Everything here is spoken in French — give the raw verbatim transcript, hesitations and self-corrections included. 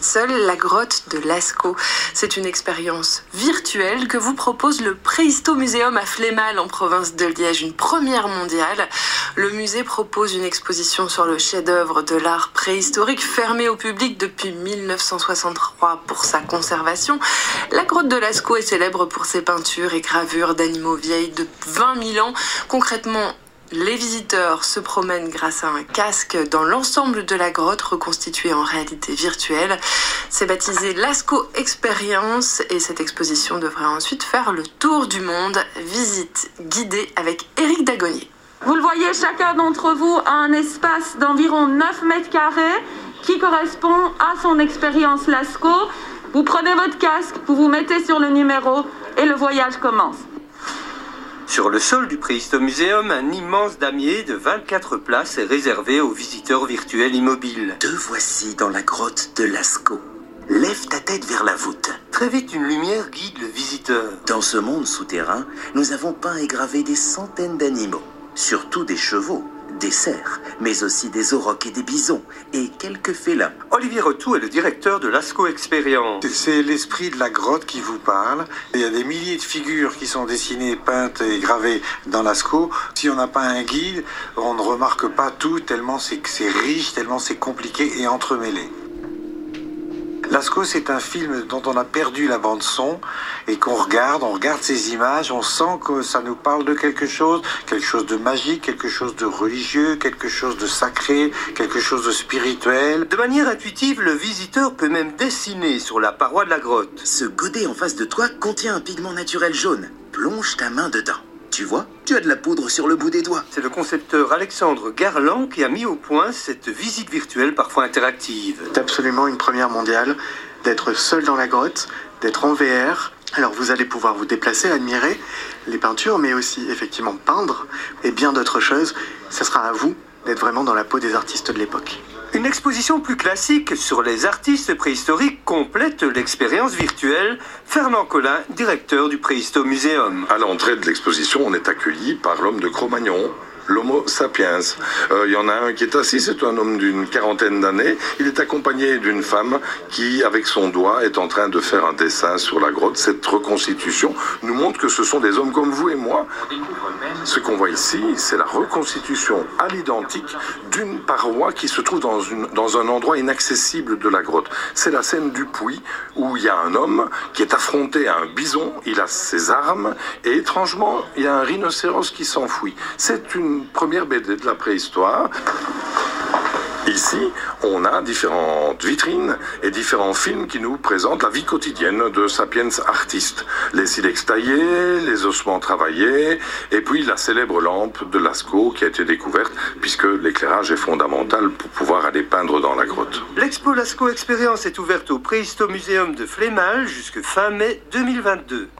seule, la grotte de Lascaux. C'est une expérience virtuelle que vous propose le Préhisto-Muséum à Flémal en province de Liège, une première mondiale. Le musée propose une exposition sur le chef-d'œuvre de l'art préhistorique fermée au public depuis mille neuf cent soixante-trois pour sa conservation. La grotte de Lascaux est célèbre pour ses peintures et gravures d'animaux vieilles de vingt mille ans. Concrètement, les visiteurs se promènent grâce à un casque dans l'ensemble de la grotte reconstituée en réalité virtuelle. C'est baptisé Lascaux Experience et cette exposition devrait ensuite faire le tour du monde. Visite guidée avec Éric Dagonnier. Vous le voyez, chacun d'entre vous a un espace d'environ neuf mètres carrés qui correspond à son expérience Lascaux. Vous prenez votre casque, vous vous mettez sur le numéro et le voyage commence. Sur le sol du Préhisto-Muséum, un immense damier de vingt-quatre places est réservé aux visiteurs virtuels immobiles. Te voici dans la grotte de Lascaux. Lève ta tête vers la voûte. Très vite, une lumière guide le visiteur. Dans ce monde souterrain, nous avons peint et gravé des centaines d'animaux. Surtout des chevaux, des cerfs, mais aussi des aurochs et des bisons, et quelques félins. Olivier Retou est le directeur de Lascaux Experience. C'est l'esprit de la grotte qui vous parle. Il y a des milliers de figures qui sont dessinées, peintes et gravées dans Lascaux. Si on n'a pas un guide, on ne remarque pas tout, tellement c'est c'est riche, tellement c'est compliqué et entremêlé. Lascaux, c'est un film dont on a perdu la bande-son et qu'on regarde, on regarde ces images, on sent que ça nous parle de quelque chose, quelque chose de magique, quelque chose de religieux, quelque chose de sacré, quelque chose de spirituel. De manière intuitive, le visiteur peut même dessiner sur la paroi de la grotte. Ce godet en face de toi contient un pigment naturel jaune. Plonge ta main dedans. Tu vois, tu as de la poudre sur le bout des doigts. C'est le concepteur Alexandre Garland qui a mis au point cette visite virtuelle parfois interactive. C'est absolument une première mondiale d'être seul dans la grotte, d'être en V R. Alors vous allez pouvoir vous déplacer, admirer les peintures, mais aussi effectivement peindre et bien d'autres choses. Ça sera à vous d'être vraiment dans la peau des artistes de l'époque. Une exposition plus classique sur les artistes préhistoriques complète l'expérience virtuelle. Fernand Collin, directeur du Préhisto-Muséum. À l'entrée de l'exposition, on est accueilli par l'homme de Cro-Magnon, l'Homo sapiens. Euh, il y en a un qui est assis, c'est un homme d'une quarantaine d'années. Il est accompagné d'une femme qui, avec son doigt, est en train de faire un dessin sur la grotte. Cette reconstitution nous montre que ce sont des hommes comme vous et moi. Ce qu'on voit ici, c'est la reconstitution à l'identique d'une paroi qui se trouve dans, une, dans un endroit inaccessible de la grotte. C'est la scène du puits où il y a un homme qui est affronté à un bison, il a ses armes et étrangement, il y a un rhinocéros qui s'enfuit. C'est une première B D de la préhistoire. Ici, on a différentes vitrines et différents films qui nous présentent la vie quotidienne de sapiens artistes. Les silex taillés, les ossements travaillés, et puis la célèbre lampe de Lascaux qui a été découverte, puisque l'éclairage est fondamental pour pouvoir aller peindre dans la grotte. L'expo Lascaux Experience est ouverte au Préhisto-Muséum de Flémal jusqu'à fin mai deux mille vingt-deux.